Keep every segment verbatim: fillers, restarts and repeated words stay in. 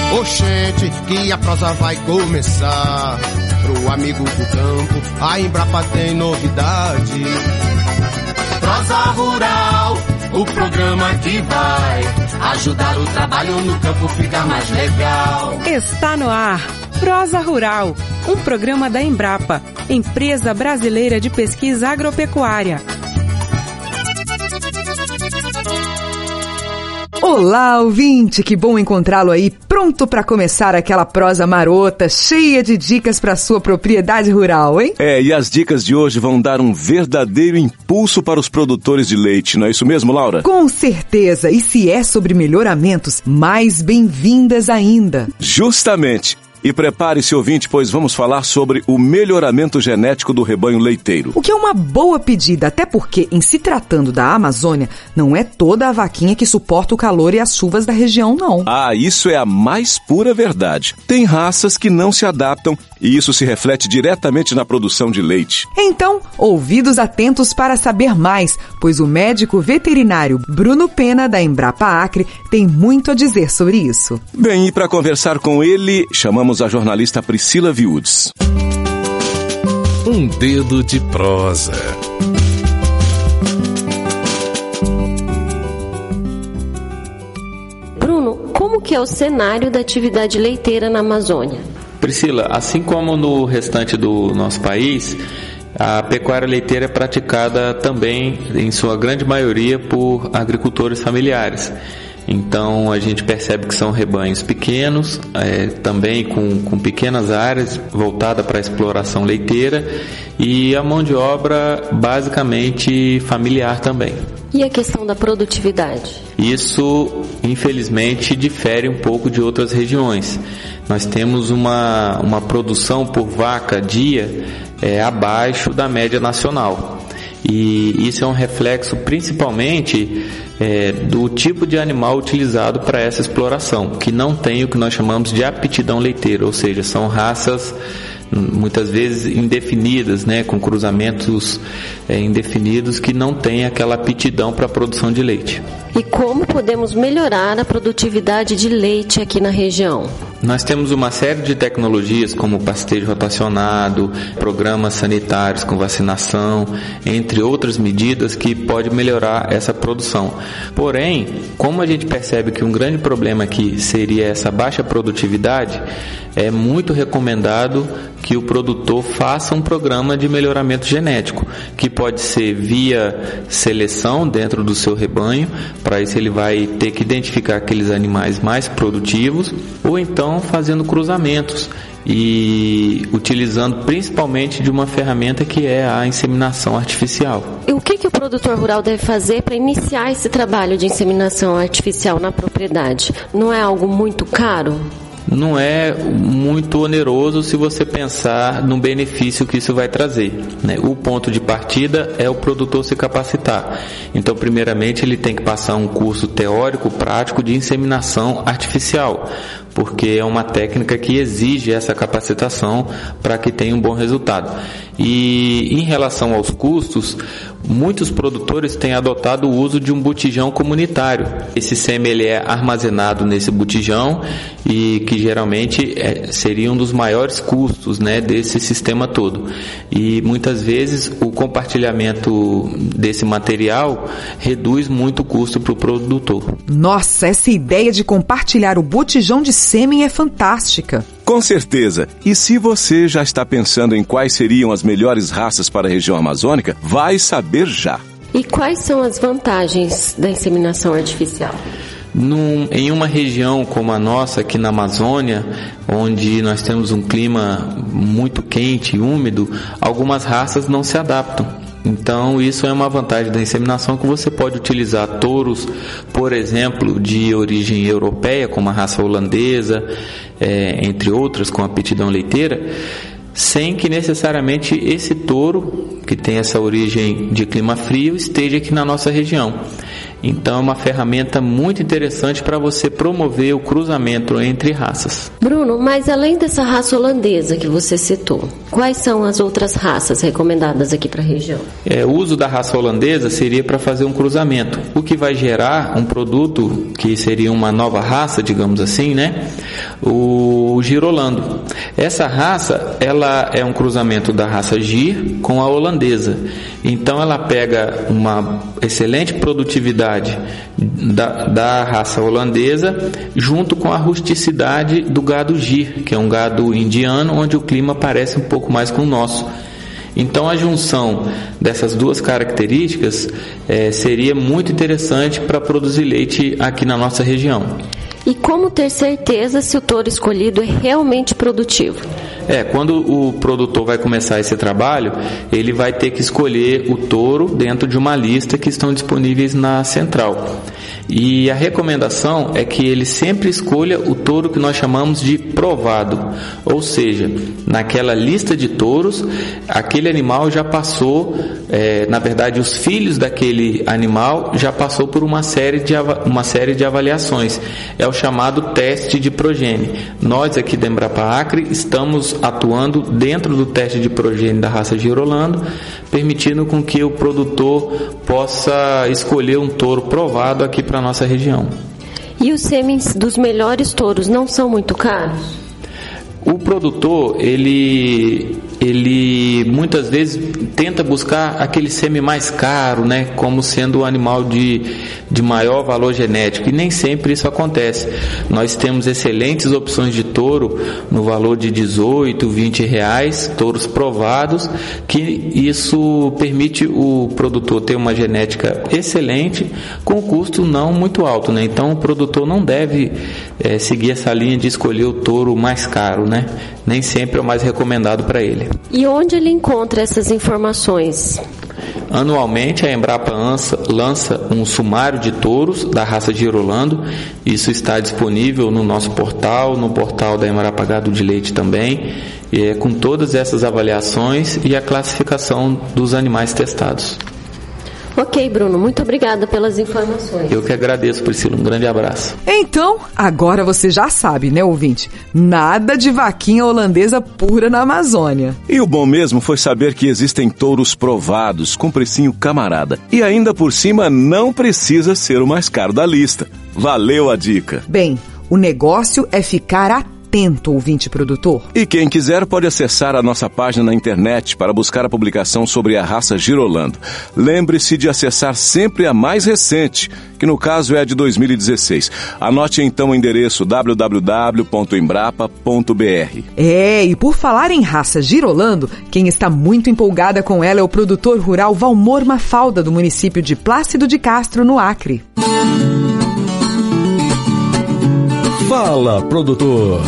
Oxente, que a prosa vai começar. Pro amigo do campo, a Embrapa tem novidade. Prosa Rural, o programa que vai ajudar o trabalho no campo ficar mais legal. Está no ar, Prosa Rural, um programa da Embrapa, Empresa Brasileira de Pesquisa Agropecuária. Olá, ouvinte! Que bom encontrá-lo aí, pronto para começar aquela prosa marota, cheia de dicas para sua propriedade rural, hein? É, e as dicas de hoje vão dar um verdadeiro impulso para os produtores de leite, não é isso mesmo, Laura? Com certeza! E se é sobre melhoramentos, mais bem-vindas ainda! Justamente! E prepare-se, ouvinte, pois vamos falar sobre o melhoramento genético do rebanho leiteiro. O que é uma boa pedida, até porque, em se tratando da Amazônia, não é toda a vaquinha que suporta o calor e as chuvas da região, não. Ah, isso é a mais pura verdade. Tem raças que não se adaptam e isso se reflete diretamente na produção de leite. Então, ouvidos atentos para saber mais, pois o médico veterinário Bruno Pena, da Embrapa Acre, tem muito a dizer sobre isso. Bem, e para conversar com ele, chamamos a jornalista Priscila Viudes. Um dedo de prosa. Bruno, como que é o cenário da atividade leiteira na Amazônia? Priscila, assim como no restante do nosso país, a pecuária leiteira é praticada também, em sua grande maioria, por agricultores familiares. Então a gente percebe que são rebanhos pequenos, é, também com, com pequenas áreas voltadas para a exploração leiteira e a mão de obra basicamente familiar também. E a questão da produtividade? Isso, infelizmente, difere um pouco de outras regiões. Nós temos uma, uma produção por vaca dia é, abaixo da média nacional. E isso é um reflexo principalmente é, do tipo de animal utilizado para essa exploração, que não tem o que nós chamamos de aptidão leiteira, ou seja, são raças muitas vezes indefinidas, né, com cruzamentos é, indefinidos que não têm aquela aptidão para a produção de leite. E como podemos melhorar a produtividade de leite aqui na região? Nós temos uma série de tecnologias como pastejo rotacionado, programas sanitários com vacinação, entre outras medidas que pode melhorar essa produção. Porém, como a gente percebe que um grande problema aqui seria essa baixa produtividade, é muito recomendado que o produtor faça um programa de melhoramento genético, que pode ser via seleção dentro do seu rebanho. Para isso ele vai ter que identificar aqueles animais mais produtivos, ou então fazendo cruzamentos e utilizando principalmente de uma ferramenta que é a inseminação artificial. E o que, que o produtor rural deve fazer para iniciar esse trabalho de inseminação artificial na propriedade? Não é algo muito caro? Não é muito oneroso se você pensar no benefício que isso vai trazer, né? O ponto de partida é o produtor se capacitar. Então, primeiramente, ele tem que passar um curso teórico, prático de inseminação artificial, porque é uma técnica que exige essa capacitação para que tenha um bom resultado. E em relação aos custos, muitos produtores têm adotado o uso de um botijão comunitário. Esse sêmen ele é armazenado nesse botijão e que geralmente é, seria um dos maiores custos, né, desse sistema todo. E muitas vezes o compartilhamento desse material reduz muito o custo para o produtor. Nossa, essa ideia de compartilhar o botijão de sêmen é fantástica. Com certeza. E se você já está pensando em quais seriam as melhores raças para a região amazônica, vai saber já. E quais são as vantagens da inseminação artificial? Num, em uma região como a nossa, aqui na Amazônia, onde nós temos um clima muito quente e úmido, algumas raças não se adaptam. Então isso é uma vantagem da inseminação, que você pode utilizar touros, por exemplo, de origem europeia, como a raça holandesa, é, entre outras, com aptidão leiteira, sem que necessariamente esse touro, que tem essa origem de clima frio, esteja aqui na nossa região. Então é uma ferramenta muito interessante para você promover o cruzamento entre raças. Bruno, mas além dessa raça holandesa que você citou, quais são as outras raças recomendadas aqui para a região? É, o uso da raça holandesa seria para fazer um cruzamento, o que vai gerar um produto que seria uma nova raça, digamos assim, né? O girolando. Essa raça, ela é um cruzamento da raça Gir com a holandesa. Então ela pega uma excelente produtividade da, da raça holandesa junto com a rusticidade do gado Gir, que é um gado indiano onde o clima parece um pouco mais com o nosso. Então a junção dessas duas características é, seria muito interessante para produzir leite aqui na nossa região. E como ter certeza se o touro escolhido é realmente produtivo? É, quando o produtor vai começar esse trabalho, ele vai ter que escolher o touro dentro de uma lista que estão disponíveis na central. E a recomendação é que ele sempre escolha o touro que nós chamamos de provado. Ou seja, naquela lista de touros, aquele animal já passou, é, na verdade os filhos daquele animal já passou por uma série de, uma série de avaliações. É o chamado teste de progênie. Nós aqui da Embrapa Acre estamos atuando dentro do teste de progênie da raça girolando, permitindo com que o produtor possa escolher um touro provado aqui para a nossa região. E os sêmens dos melhores touros não são muito caros? O produtor, ele, ele muitas vezes tenta buscar aquele sêmen mais caro, né, como sendo um animal de, de maior valor genético, e nem sempre isso acontece. Nós temos excelentes opções de touro no valor de dezoito, vinte reais, touros provados, que isso permite o produtor ter uma genética excelente com custo não muito alto, né? Então o produtor não deve é, seguir essa linha de escolher o touro mais caro, né? Nem sempre é o mais recomendado para ele. E onde ele encontra essas informações? Anualmente a Embrapa lança um sumário de touros da raça girolando. Isso está disponível no nosso portal, no portal da Embrapa Gado de Leite também, e é com todas essas avaliações e a classificação dos animais testados. Ok, Bruno, muito obrigada pelas informações. Eu que agradeço, Priscila, um grande abraço. Então, agora você já sabe, né, ouvinte? Nada de vaquinha holandesa pura na Amazônia. E o bom mesmo foi saber que existem touros provados, com precinho camarada. E ainda por cima, não precisa ser o mais caro da lista. Valeu a dica. Bem, o negócio é ficar atento. Atento, ouvinte produtor. E quem quiser pode acessar a nossa página na internet para buscar a publicação sobre a raça girolando. Lembre-se de acessar sempre a mais recente, que no caso é a de dois mil e dezesseis. Anote então o endereço w w w ponto embrapa ponto b r. É, e por falar em raça girolando, quem está muito empolgada com ela é o produtor rural Valmor Mafalda, do município de Plácido de Castro, no Acre. Fala, produtor!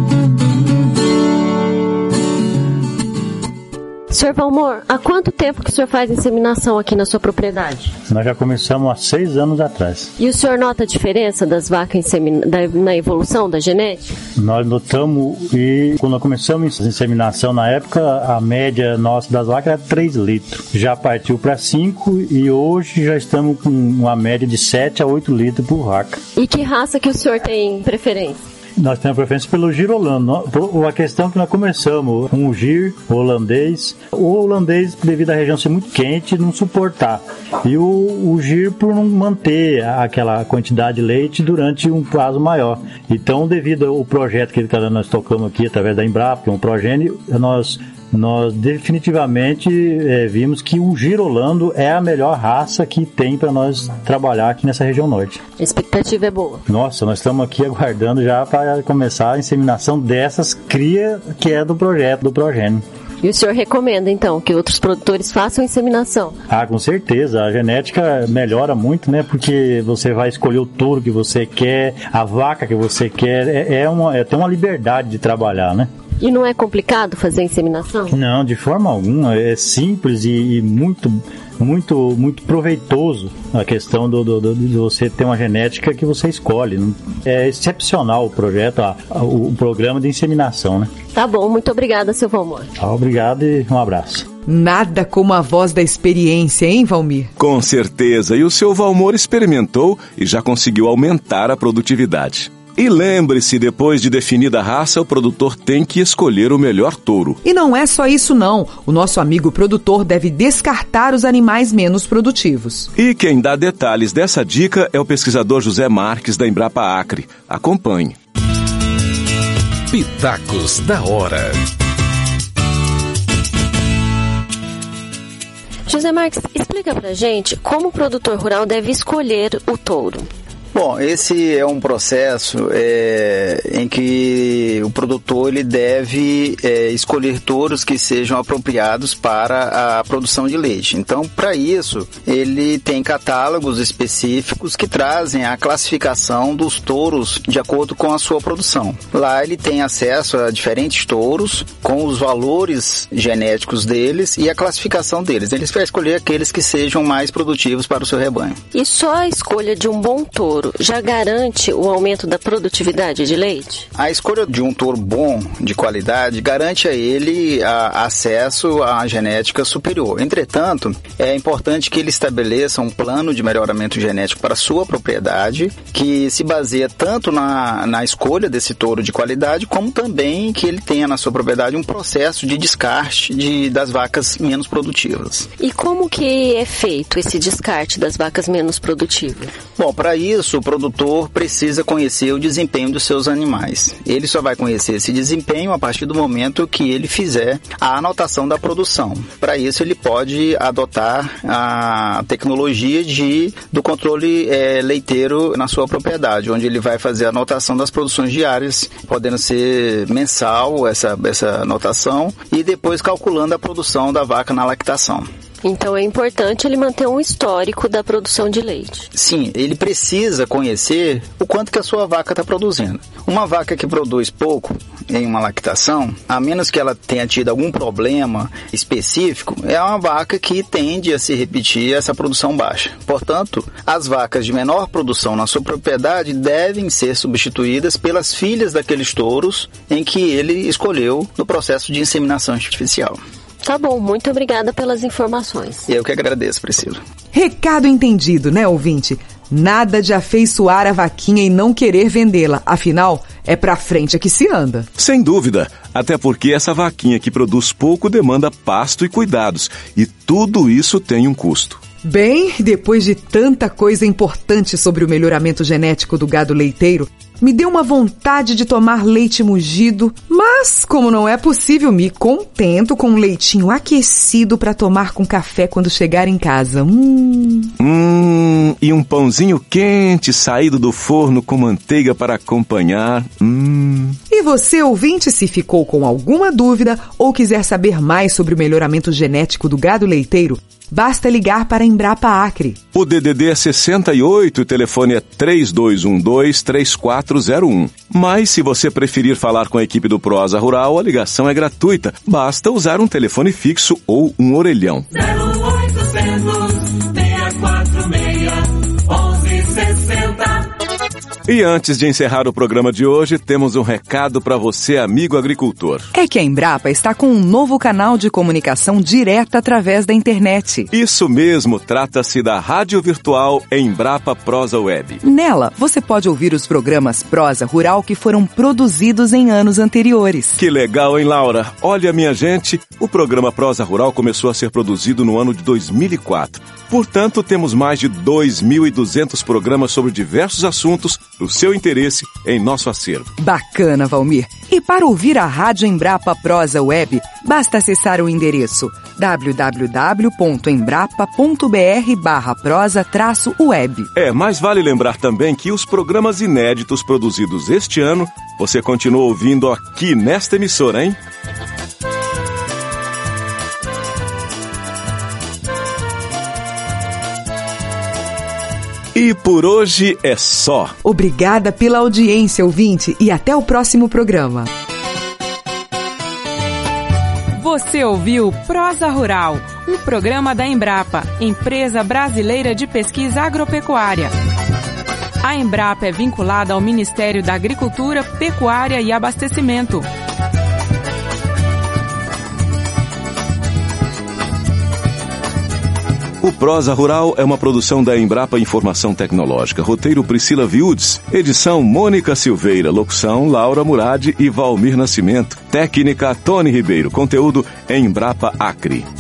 senhor Valmor, há quanto tempo que o senhor faz inseminação aqui na sua propriedade? Nós já começamos há seis anos atrás. E o senhor nota a diferença das vacas insemin... da... na evolução da genética? Nós notamos, e quando nós começamos a inseminação na época, a média nossa das vacas era três litros. Já partiu para cinco e hoje já estamos com uma média de sete a oito litros por vaca. E que raça que o senhor tem preferência? Nós temos preferência pelo girolando. A questão é que nós começamos com o gir holandês. O holandês, devido à região ser muito quente, não suportar. E o, o gir por não manter aquela quantidade de leite durante um prazo maior. Então, devido ao projeto que nós tocamos aqui, através da Embrapa, que é um progênio, nós... Nós definitivamente é, vimos que o girolando é a melhor raça que tem para nós trabalhar aqui nessa região norte. A expectativa é boa. Nossa, nós estamos aqui aguardando já para começar a inseminação dessas cria que é do projeto do progênio. E o senhor recomenda, então, que outros produtores façam inseminação? Ah, com certeza. A genética melhora muito, né? Porque você vai escolher o touro que você quer, a vaca que você quer. É, é, uma, é ter uma liberdade de trabalhar, né? E não é complicado fazer a inseminação? Não, de forma alguma. É simples e, e muito, muito, muito proveitoso a questão do, do, do, de você ter uma genética que você escolhe. É excepcional o projeto, a, a, o programa de inseminação, né? Tá bom, muito obrigada, seu Valmor. Tá, obrigado e um abraço. Nada como a voz da experiência, hein, Valmir? Com certeza, e o seu Valmor experimentou e já conseguiu aumentar a produtividade. E lembre-se, depois de definida a raça, o produtor tem que escolher o melhor touro. E não é só isso não, o nosso amigo produtor deve descartar os animais menos produtivos. E quem dá detalhes dessa dica é o pesquisador José Marques, da Embrapa Acre. Acompanhe. Pitacos da hora. José Marques, explica pra gente como o produtor rural deve escolher o touro. Bom, esse é um processo é, em que o produtor ele deve é, escolher touros que sejam apropriados para a produção de leite. Então, para isso, ele tem catálogos específicos que trazem a classificação dos touros de acordo com a sua produção. Lá ele tem acesso a diferentes touros com os valores genéticos deles e a classificação deles. Ele vai escolher aqueles que sejam mais produtivos para o seu rebanho. E só a escolha de um bom touro já garante o aumento da produtividade de leite? A escolha de um touro bom, de qualidade, garante a ele a, acesso à genética superior. Entretanto, é importante que ele estabeleça um plano de melhoramento genético para a sua propriedade, que se baseia tanto na, na escolha desse touro de qualidade, como também que ele tenha na sua propriedade um processo de descarte de, das vacas menos produtivas. E como que é feito esse descarte das vacas menos produtivas? Bom, para isso, o produtor precisa conhecer o desempenho dos seus animais. Ele só vai conhecer esse desempenho a partir do momento que ele fizer a anotação da produção. Para isso, ele pode adotar a tecnologia de, do controle é, leiteiro na sua propriedade, onde ele vai fazer a anotação das produções diárias, podendo ser mensal essa, essa anotação, e depois calculando a produção da vaca na lactação. Então é importante ele manter um histórico da produção de leite. Sim, ele precisa conhecer o quanto que a sua vaca está produzindo. Uma vaca que produz pouco em uma lactação, a menos que ela tenha tido algum problema específico, é uma vaca que tende a se repetir essa produção baixa. Portanto, as vacas de menor produção na sua propriedade devem ser substituídas pelas filhas daqueles touros em que ele escolheu no processo de inseminação artificial. Tá bom, muito obrigada pelas informações. Eu que agradeço, Priscila. Recado entendido, né, ouvinte? Nada de afeiçoar a vaquinha e não querer vendê-la. Afinal, é pra frente que se anda. Sem dúvida, até porque essa vaquinha que produz pouco demanda pasto e cuidados. E tudo isso tem um custo. Bem, depois de tanta coisa importante sobre o melhoramento genético do gado leiteiro, me deu uma vontade de tomar leite mugido, mas como não é possível, me contento com um leitinho aquecido para tomar com café quando chegar em casa. Hum. Hum, e um pãozinho quente saído do forno com manteiga para acompanhar. Hum. E você, ouvinte, se ficou com alguma dúvida ou quiser saber mais sobre o melhoramento genético do gado leiteiro, basta ligar para a Embrapa Acre. O D D D é sessenta e oito e o telefone é três dois um dois, três quatro zero um. Mas se você preferir falar com a equipe do Prosa Rural, a ligação é gratuita. Basta usar um telefone fixo ou um orelhão. zero oitocentos, seis quatro seis, onze sessenta. E antes de encerrar o programa de hoje, temos um recado para você, amigo agricultor. É que a Embrapa está com um novo canal de comunicação direta através da internet. Isso mesmo, trata-se da rádio virtual Embrapa Prosa Web. Nela, você pode ouvir os programas Prosa Rural que foram produzidos em anos anteriores. Que legal, hein, Laura? Olha, minha gente, o programa Prosa Rural começou a ser produzido no ano de dois mil e quatro. Portanto, temos mais de dois mil e duzentos programas sobre diversos assuntos do seu interesse em nosso acervo. Bacana, Valmir. E para ouvir a Rádio Embrapa Prosa Web, basta acessar o endereço w w w ponto embrapa ponto b r barra prosa traço web. É, mas vale lembrar também que os programas inéditos produzidos este ano, você continua ouvindo aqui nesta emissora, hein? E por hoje é só. Obrigada pela audiência, ouvinte, e até o próximo programa. Você ouviu Prosa Rural, um programa da Embrapa, Empresa Brasileira de Pesquisa Agropecuária. A Embrapa é vinculada ao Ministério da Agricultura, Pecuária e Abastecimento. O Prosa Rural é uma produção da Embrapa Informação Tecnológica. Roteiro Priscila Viudes. Edição Mônica Silveira. Locução Laura Murad e Valmir Nascimento. Técnica Tony Ribeiro. Conteúdo Embrapa Acre.